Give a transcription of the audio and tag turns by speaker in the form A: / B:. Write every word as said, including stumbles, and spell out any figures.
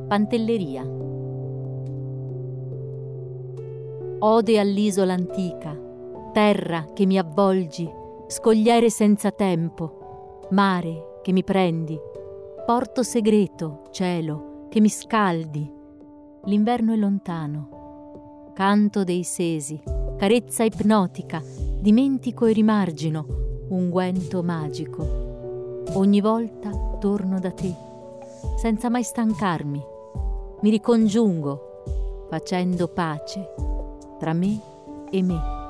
A: Pantelleria. Ode all'isola antica, terra che mi avvolgi, scogliere senza tempo, mare che mi prendi, porto segreto, cielo, che mi scaldi. L'inverno è lontano, canto dei sesi, carezza ipnotica, dimentico e rimargino, unguento magico. Ogni volta torno da te, senza mai stancarmi, mi ricongiungo, facendo pace tra me e me.